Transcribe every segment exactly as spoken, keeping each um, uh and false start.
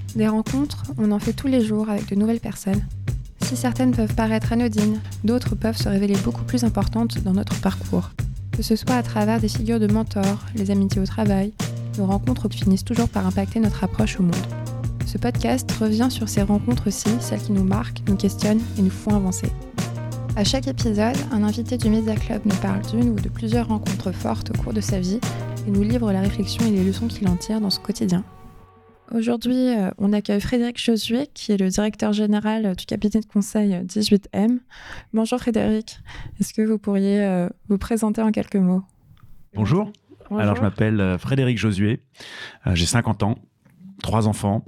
Des rencontres, on en fait tous les jours avec de nouvelles personnes. Si certaines peuvent paraître anodines, d'autres peuvent se révéler beaucoup plus importantes dans notre parcours. Que ce soit à travers des figures de mentors, les amitiés au travail, nos rencontres finissent toujours par impacter notre approche au monde. Ce podcast revient sur ces rencontres aussi, celles qui nous marquent, nous questionnent et nous font avancer. À chaque épisode, un invité du Media Club nous parle d'une ou de plusieurs rencontres fortes au cours de sa vie et nous livre la réflexion et les leçons qu'il en tire dans son quotidien. Aujourd'hui, on accueille Frédéric Josué, qui est le directeur général du cabinet de conseil dix-huit M. Bonjour Frédéric, est-ce que vous pourriez vous présenter en quelques mots ? Bonjour. Bonjour, alors je m'appelle Frédéric Josué, euh, j'ai cinquante ans, trois enfants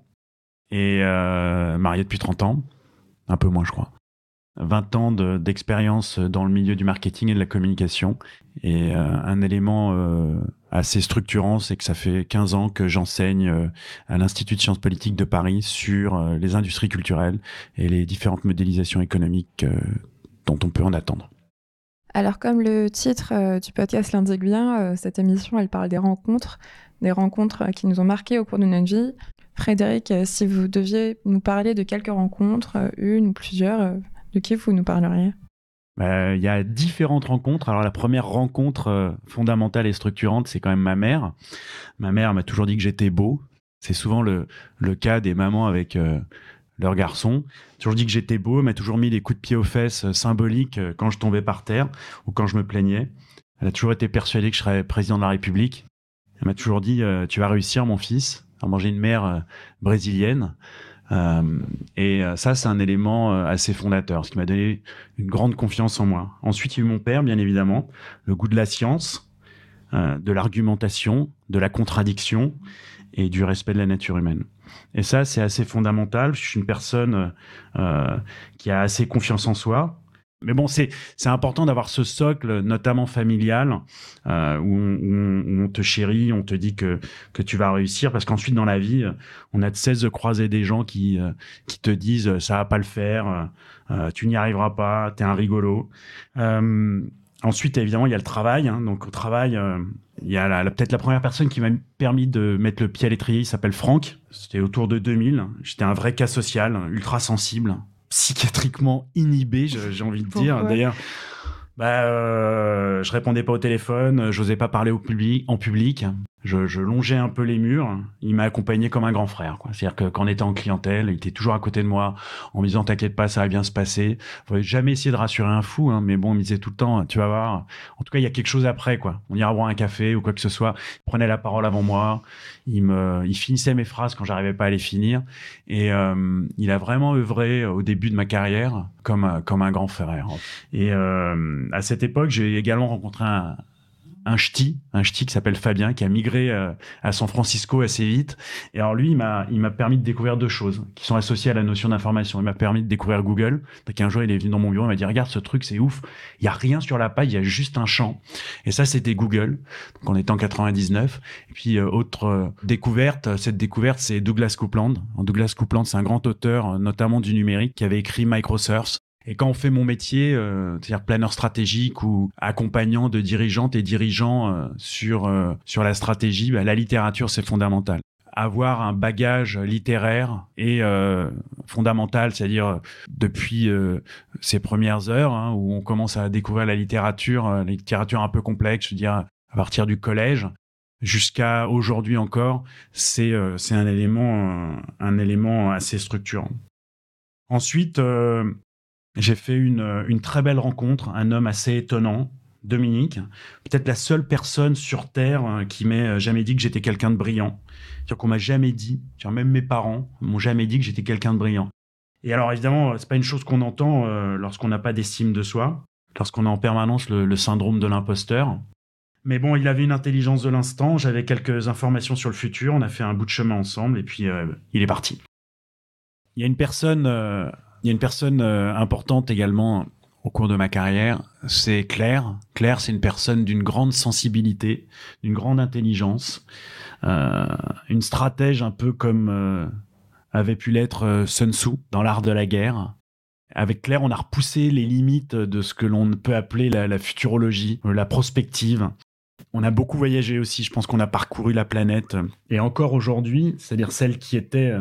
et euh, marié depuis trente ans, un peu moins je crois. vingt ans de, d'expérience dans le milieu du marketing et de la communication. Et euh, un élément euh, assez structurant, c'est que ça fait quinze ans que j'enseigne euh, à l'Institut de sciences politiques de Paris sur euh, les industries culturelles et les différentes modélisations économiques euh, dont on peut en attendre. Alors comme le titre euh, du podcast l'indique bien, euh, cette émission elle parle des rencontres, des rencontres euh, qui nous ont marqués au cours de notre vie. Frédéric, euh, si vous deviez nous parler de quelques rencontres, euh, une ou plusieurs, euh, de qui vous nous parleriez ? Il euh, y a différentes rencontres. Alors la première rencontre euh, fondamentale et structurante, c'est quand même ma mère. Ma mère m'a toujours dit que j'étais beau. C'est souvent le, le cas des mamans avec euh, leurs garçons. Toujours dit que j'étais beau, elle m'a toujours mis des coups de pied aux fesses euh, symboliques euh, quand je tombais par terre ou quand je me plaignais. Elle a toujours été persuadée que je serais président de la République. Elle m'a toujours dit euh, « Tu vas réussir, mon fils ». Alors, j'ai une mère euh, brésilienne. Euh, et ça, c'est un élément euh, assez fondateur, ce qui m'a donné une grande confiance en moi. Ensuite, il y a eu mon père, bien évidemment, le goût de la science, euh, de l'argumentation, de la contradiction et du respect de la nature humaine. Et ça, c'est assez fondamental. Je suis une personne euh, qui a assez confiance en soi. Mais bon, c'est, c'est important d'avoir ce socle, notamment familial, euh, où, on, où, on, où on te chérit, on te dit que, que tu vas réussir, parce qu'ensuite, dans la vie, on a de cesse de croiser des gens qui, euh, qui te disent « ça va pas le faire, euh, tu n'y arriveras pas, t'es un rigolo euh, ». Ensuite, évidemment, il y a le travail. Hein, donc, au travail, euh, il y a la, la, peut-être la première personne qui m'a permis de mettre le pied à l'étrier, il s'appelle Franck. C'était autour de deux mille. J'étais un vrai cas social, ultra sensible, psychiatriquement inhibé, j'ai envie de Pourquoi ? dire. D'ailleurs, bah, euh, je répondais pas au téléphone, j'osais pas parler au public, en public. Je, je longeais un peu les murs. Il m'a accompagné comme un grand frère, quoi. C'est-à-dire que quand on était en clientèle, il était toujours à côté de moi en me disant « T'inquiète pas, ça va bien se passer ». Il ne jamais essayer de rassurer un fou, hein, mais bon, il me disait tout le temps « Tu vas voir ». En tout cas, il y a quelque chose après, quoi. On ira boire un café ou quoi que ce soit. Il prenait la parole avant moi. Il, me, il finissait mes phrases quand j'arrivais pas à les finir. Et euh, il a vraiment œuvré au début de ma carrière comme, comme un grand frère. Et euh, à cette époque, j'ai également rencontré un... un ch'ti, un ch'ti qui s'appelle Fabien, qui a migré euh, à San Francisco assez vite. Et alors lui, il m'a, il m'a permis de découvrir deux choses qui sont associées à la notion d'information. Il m'a permis de découvrir Google. Donc un jour, il est venu dans mon bureau, il m'a dit « Regarde ce truc, c'est ouf. Il y a rien sur la page, il y a juste un champ. » Et ça, c'était Google. Donc on était en quatre-vingt-dix-neuf. Et puis euh, autre euh, découverte, cette découverte, c'est Douglas Coupland. Douglas Coupland, c'est un grand auteur, notamment du numérique, qui avait écrit Microsoft. Et quand on fait mon métier, euh, c'est-à-dire planeur stratégique ou accompagnant de dirigeantes et dirigeants euh, sur, euh, sur la stratégie, bah, la littérature, c'est fondamental. Avoir un bagage littéraire est euh, fondamental, c'est-à-dire euh, depuis euh, ces premières heures hein, où on commence à découvrir la littérature, euh, la littérature un peu complexe, je veux dire, à partir du collège, jusqu'à aujourd'hui encore, c'est, euh, c'est un élément, euh, un élément assez structurant. Ensuite, euh, j'ai fait une, une très belle rencontre, un homme assez étonnant, Dominique, peut-être la seule personne sur Terre qui m'ait jamais dit que j'étais quelqu'un de brillant. C'est-à-dire qu'on m'a jamais dit, même mes parents m'ont jamais dit que j'étais quelqu'un de brillant. Et alors évidemment, c'est pas une chose qu'on entend euh, lorsqu'on n'a pas d'estime de soi, lorsqu'on a en permanence le, le syndrome de l'imposteur. Mais bon, il avait une intelligence de l'instant, j'avais quelques informations sur le futur, on a fait un bout de chemin ensemble et puis euh, il est parti. Il y a une personne... Euh, Il y a une personne euh, importante également au cours de ma carrière, c'est Claire. Claire, c'est une personne d'une grande sensibilité, d'une grande intelligence, euh, une stratège un peu comme euh, avait pu l'être euh, Sun Tzu dans l'art de la guerre. Avec Claire, on a repoussé les limites de ce que l'on peut appeler la, la futurologie, la prospective. On a beaucoup voyagé aussi, je pense qu'on a parcouru la planète. Et encore aujourd'hui, c'est-à-dire celle qui était...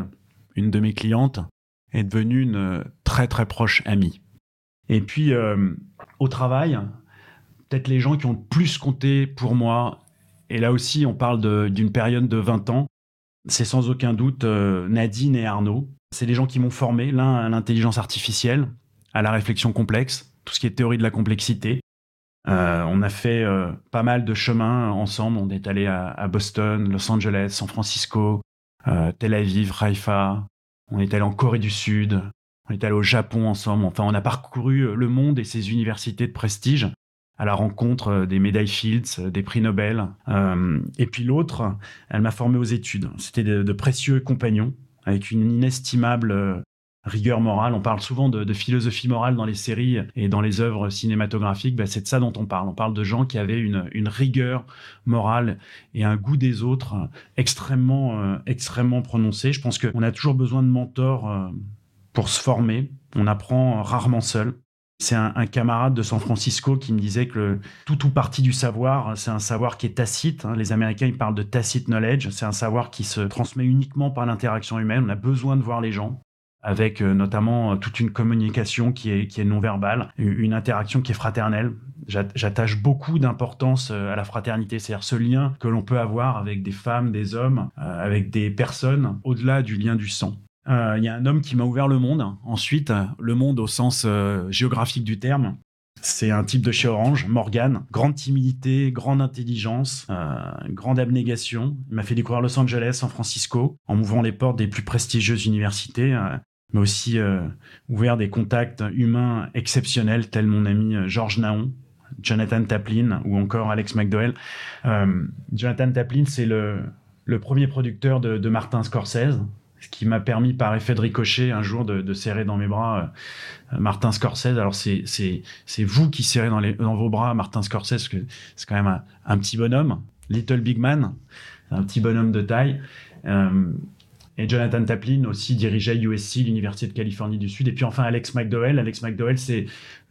une de mes clientes, est devenue une très très proche amie. Et puis, euh, au travail, peut-être les gens qui ont le plus compté pour moi, et là aussi on parle de, d'une période de vingt ans, c'est sans aucun doute euh, Nadine et Arnaud. C'est les gens qui m'ont formé, l'un à l'intelligence artificielle, à la réflexion complexe, tout ce qui est théorie de la complexité. Euh, on a fait euh, pas mal de chemins ensemble. On est allé à, à Boston, Los Angeles, San Francisco, euh, Tel Aviv, Haïfa. On est allé en Corée du Sud. On est allé au Japon ensemble. Enfin, on a parcouru le monde et ses universités de prestige à la rencontre des médailles Fields, des prix Nobel. Euh, et puis l'autre, elle m'a formé aux études. C'était de, de précieux compagnons avec une inestimable euh, rigueur morale. On parle souvent de, de philosophie morale dans les séries et dans les œuvres cinématographiques. Ben, c'est de ça dont on parle. On parle de gens qui avaient une, une rigueur morale et un goût des autres extrêmement, euh, extrêmement prononcé. Je pense qu'on a toujours besoin de mentors euh, pour se former. On apprend rarement seul. C'est un, un camarade de San Francisco qui me disait que le, tout ou partie du savoir, c'est un savoir qui est tacite. Hein. Les Américains, ils parlent de tacit knowledge. C'est un savoir qui se transmet uniquement par l'interaction humaine. On a besoin de voir les gens, avec euh, notamment euh, toute une communication qui est, qui est non-verbale, une interaction qui est fraternelle. J'attache beaucoup d'importance euh, à la fraternité, c'est-à-dire ce lien que l'on peut avoir avec des femmes, des hommes, euh, avec des personnes, au-delà du lien du sang. Il euh, y a un homme qui m'a ouvert le monde. Ensuite, le monde au sens euh, géographique du terme. C'est un type de chez Orange, Morgan. Grande timidité, grande intelligence, euh, grande abnégation. Il m'a fait découvrir Los Angeles, San Francisco, en m'ouvrant les portes des plus prestigieuses universités, euh, mais aussi euh, ouvert des contacts humains exceptionnels, tels mon ami Georges Naon, Jonathan Taplin ou encore Alex McDowell. Euh, Jonathan Taplin, c'est le, le premier producteur de, de Martin Scorsese, ce qui m'a permis par effet de ricochet un jour de, de serrer dans mes bras euh, Martin Scorsese. Alors c'est, c'est, c'est vous qui serrez dans, les, dans vos bras Martin Scorsese, parce que c'est quand même un, un petit bonhomme, Little Big Man, un petit bonhomme de taille. Euh, et Jonathan Taplin aussi dirigeait U S C, l'Université de Californie du Sud. Et puis enfin Alex McDowell. Alex McDowell, c'est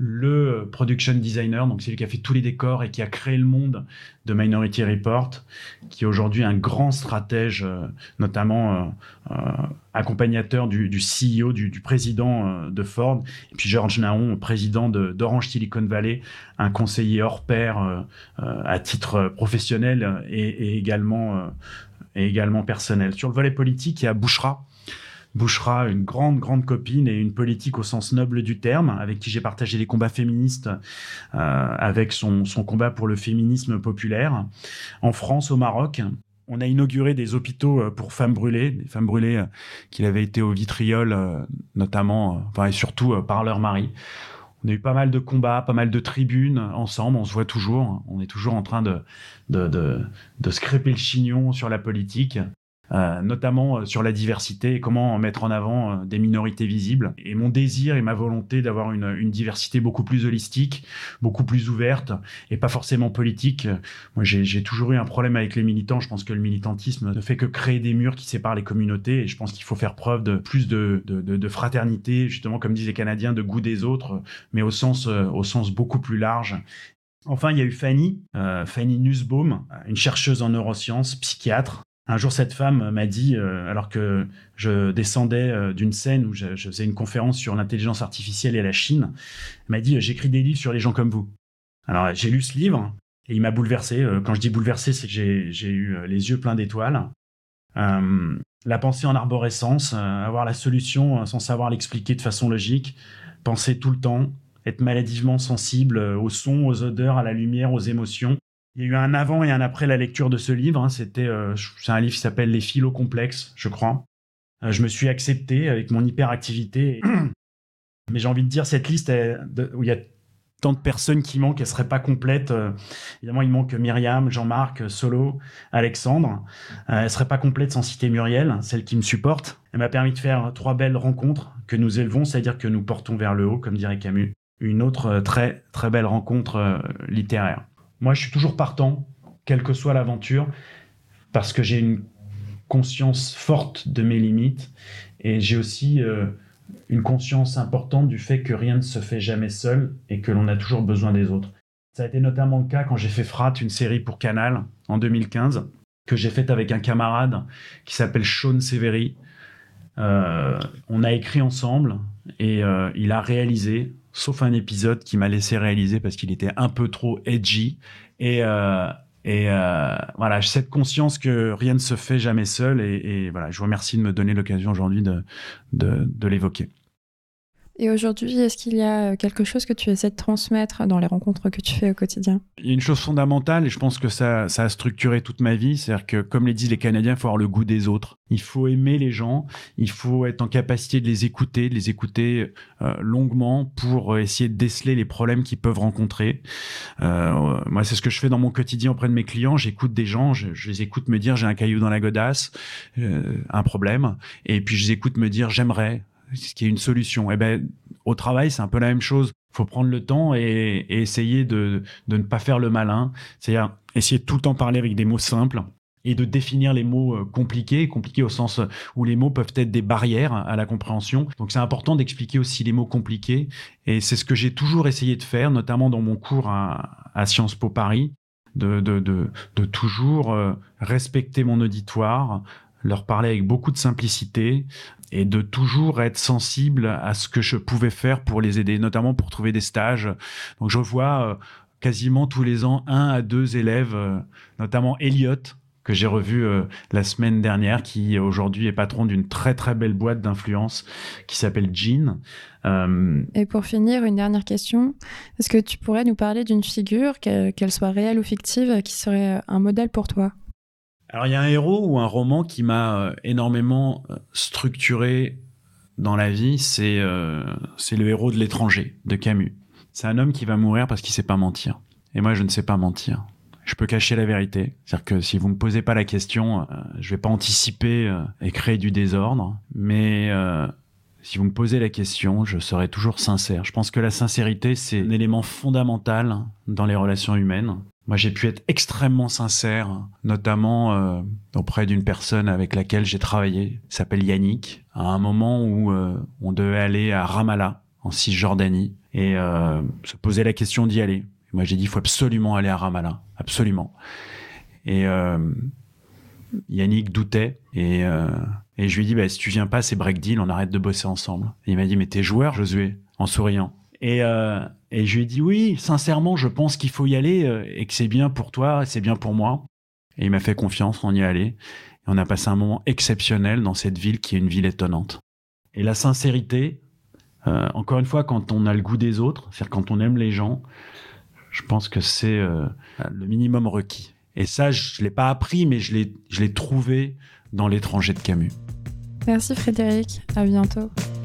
le production designer, donc c'est lui qui a fait tous les décors et qui a créé le monde de Minority Report, qui est aujourd'hui un grand stratège, euh, notamment euh, euh, accompagnateur du, du C E O, du, du président euh, de Ford. Et puis George Naon, président de, d'Orange Silicon Valley, un conseiller hors pair euh, euh, à titre professionnel et, et également... Euh, et également personnel. Sur le volet politique, il y a Bouchra. Bouchra, une grande, grande copine et une politique au sens noble du terme, avec qui j'ai partagé les combats féministes, euh, avec son, son combat pour le féminisme populaire. En France, au Maroc, on a inauguré des hôpitaux pour femmes brûlées, des femmes brûlées euh, qui avaient été au vitriol, euh, notamment, euh, enfin, et surtout euh, par leur mari. On a eu pas mal de combats, pas mal de tribunes ensemble, on se voit toujours, on est toujours en train de, de, de, de se crêper le chignon sur la politique, euh, notamment sur la diversité et comment mettre en avant euh, des minorités visibles. Et mon désir et ma volonté d'avoir une, une diversité beaucoup plus holistique, beaucoup plus ouverte et pas forcément politique. Moi, j'ai, j'ai toujours eu un problème avec les militants. Je pense que le militantisme ne fait que créer des murs qui séparent les communautés et je pense qu'il faut faire preuve de plus de, de, de, de fraternité, justement, comme disent les Canadiens, de goût des autres, mais au sens, euh, au sens beaucoup plus large. Enfin, il y a eu Fanny, euh, Fanny Nussbaum, une chercheuse en neurosciences, psychiatre. Un jour, cette femme m'a dit, euh, alors que je descendais euh, d'une scène où je, je faisais une conférence sur l'intelligence artificielle et la Chine, elle m'a dit « J'écris des livres sur les gens comme vous ». Alors, j'ai lu ce livre et il m'a bouleversé. Euh, quand je dis bouleversé, c'est que j'ai, j'ai eu les yeux pleins d'étoiles. Euh, la pensée en arborescence, euh, avoir la solution euh, sans savoir l'expliquer de façon logique, penser tout le temps, être maladivement sensible euh, aux sons, aux odeurs, à la lumière, aux émotions. Il y a eu un avant et un après la lecture de ce livre. Hein. C'était, euh, c'est un livre qui s'appelle « Les philo complexes », je crois. Euh, je me suis accepté avec mon hyperactivité. Mais j'ai envie de dire, cette liste elle, de, où il y a tant de personnes qui manquent, elle ne serait pas complète. Euh, évidemment, il manque Myriam, Jean-Marc, Solo, Alexandre. Euh, elle ne serait pas complète sans citer Muriel, celle qui me supporte. Elle m'a permis de faire trois belles rencontres que nous élevons, c'est-à-dire que nous portons vers le haut, comme dirait Camus. Une autre euh, très, très belle rencontre euh, littéraire. Moi, je suis toujours partant, quelle que soit l'aventure, parce que j'ai une conscience forte de mes limites et j'ai aussi euh, une conscience importante du fait que rien ne se fait jamais seul et que l'on a toujours besoin des autres. Ça a été notamment le cas quand j'ai fait Frat, une série pour Canal, en deux mille quinze, que j'ai faite avec un camarade qui s'appelle Sean Severi, Euh, on a écrit ensemble et euh, il a réalisé, sauf un épisode qui m'a laissé réaliser parce qu'il était un peu trop edgy. Et, euh, et euh, voilà, j'ai cette conscience que rien ne se fait jamais seul. Et, et voilà, je vous remercie de me donner l'occasion aujourd'hui de, de, de l'évoquer. Et aujourd'hui, est-ce qu'il y a quelque chose que tu essaies de transmettre dans les rencontres que tu fais au quotidien ? Il y a une chose fondamentale, et je pense que ça, ça a structuré toute ma vie, c'est-à-dire que, comme les disent les Canadiens, il faut avoir le goût des autres. Il faut aimer les gens, il faut être en capacité de les écouter, de les écouter euh, longuement pour essayer de déceler les problèmes qu'ils peuvent rencontrer. Euh, moi, c'est ce que je fais dans mon quotidien auprès de mes clients. J'écoute des gens, je, je les écoute me dire j'ai un caillou dans la godasse, euh, un problème, et puis je les écoute me dire j'aimerais, ce qui est une solution. Eh ben, au travail, c'est un peu la même chose. Il faut prendre le temps et, et essayer de, de ne pas faire le malin. C'est-à-dire essayer de tout le temps parler avec des mots simples et de définir les mots compliqués, compliqués au sens où les mots peuvent être des barrières à la compréhension. Donc c'est important d'expliquer aussi les mots compliqués. Et c'est ce que j'ai toujours essayé de faire, notamment dans mon cours à, à Sciences Po Paris, de, de, de, de toujours respecter mon auditoire, leur parler avec beaucoup de simplicité et de toujours être sensible à ce que je pouvais faire pour les aider, notamment pour trouver des stages. Donc je vois euh, quasiment tous les ans un à deux élèves, euh, notamment Elliot, que j'ai revu euh, la semaine dernière, qui aujourd'hui est patron d'une très très belle boîte d'influence qui s'appelle Jean. Euh... Et pour finir, une dernière question. Est-ce que tu pourrais nous parler d'une figure, qu'elle, qu'elle soit réelle ou fictive, qui serait un modèle pour toi ? Alors, il y a un héros ou un roman qui m'a énormément structuré dans la vie, c'est, euh, c'est le héros de L'étranger, de Camus. C'est un homme qui va mourir parce qu'il ne sait pas mentir. Et moi, je ne sais pas mentir. Je peux cacher la vérité. C'est-à-dire que si vous ne me posez pas la question, euh, je ne vais pas anticiper euh, et créer du désordre. Mais euh, si vous me posez la question, je serai toujours sincère. Je pense que la sincérité, c'est un élément fondamental dans les relations humaines. Moi, j'ai pu être extrêmement sincère, notamment euh, auprès d'une personne avec laquelle j'ai travaillé, qui s'appelle Yannick, à un moment où euh, on devait aller à Ramallah, en Cisjordanie, et euh, se poser la question d'y aller. Et moi, j'ai dit, il faut absolument aller à Ramallah, absolument. Et euh, Yannick doutait, et, euh, et je lui ai dit, bah, si tu viens pas, c'est break deal, on arrête de bosser ensemble. Et il m'a dit, mais t'es joueur, Josué, en souriant. Et, euh, et je lui ai dit, oui, sincèrement, je pense qu'il faut y aller euh, et que c'est bien pour toi, c'est bien pour moi. Et il m'a fait confiance, on y est allé. Et on a passé un moment exceptionnel dans cette ville qui est une ville étonnante. Et la sincérité, euh, encore une fois, quand on a le goût des autres, c'est-à-dire quand on aime les gens, je pense que c'est euh, le minimum requis. Et ça, je ne l'ai pas appris, mais je l'ai, je l'ai trouvé dans L'étranger de Camus. Merci Frédéric, à bientôt.